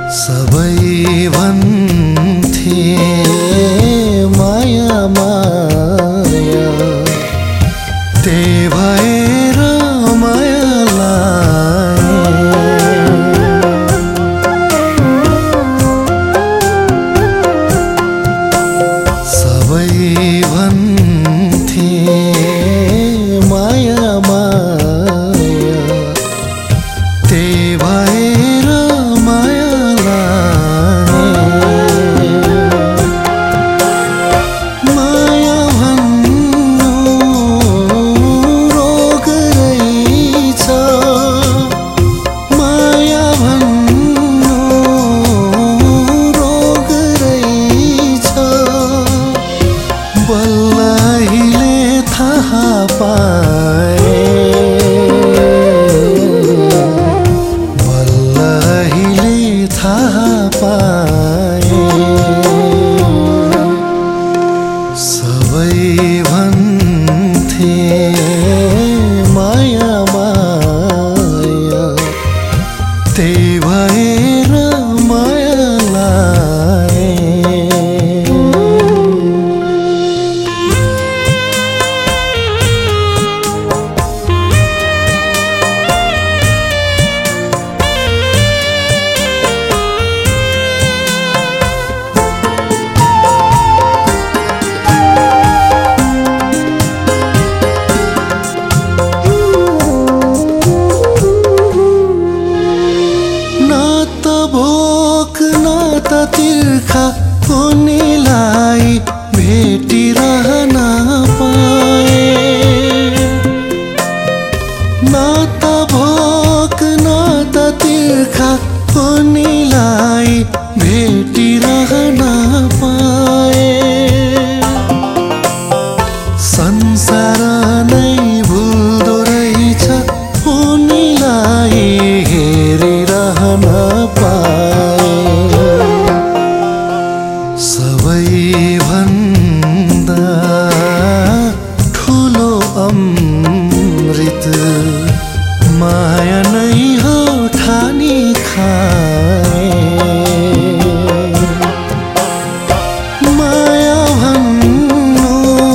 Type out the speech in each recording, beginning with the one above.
सबै भन्थे माया माया त्यही भएर माया सबै भन्थे माया माया त्यही भएर तिर्खा उनीलाई भेटिरहन पाए न त भोक न त तिर्खा उनीलाई भेटिरहन पाए संसार नै भुल्दो रहेछ उनीलाई हेरिरहन पाए सबैभन्दा ठुलो अमृत माया नै हो ठानी खाए माया भन्नु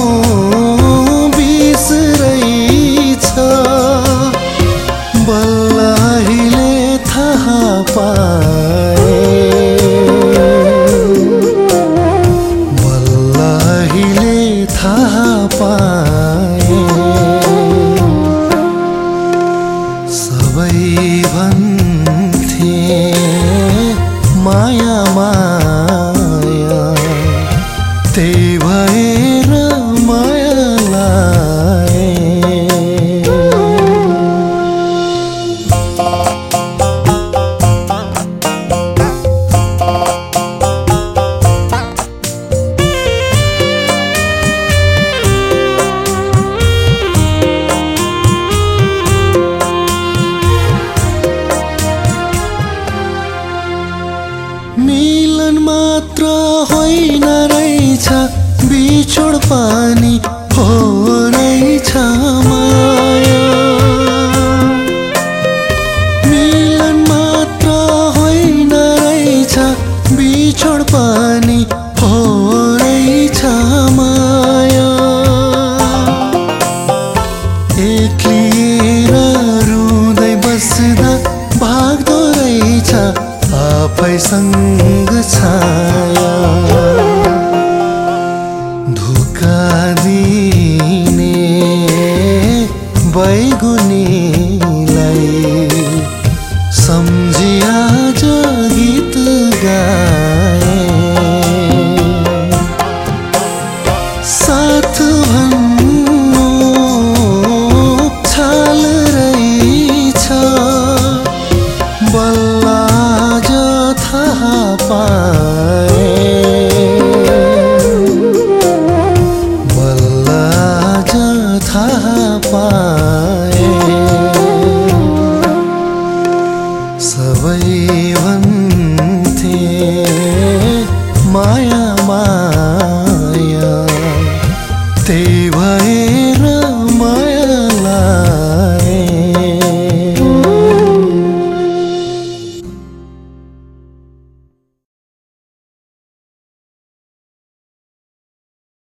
बिस रहेछ बल्ल अहिले थाहा पाए थाहा पाए सबै भन्थे माया माया त्यही भएर माया लाए मिलन मात्र होइन रहेछ बिछोड पनि हो रहेछ माया मिलन मात्र होइन रहेछ बिछोड पनि हो रहेछ माया एक्लिएर रुँदै बस्दा भाग्दो रहेछ आफैसँग छाया धोका दिने बैगुनीलाई सम्झी आज गीत गाए साथ भन्नु छाल रहेछ बल्ल थाहा पाए बल्ल थाहा पाए सबै भन्थे माया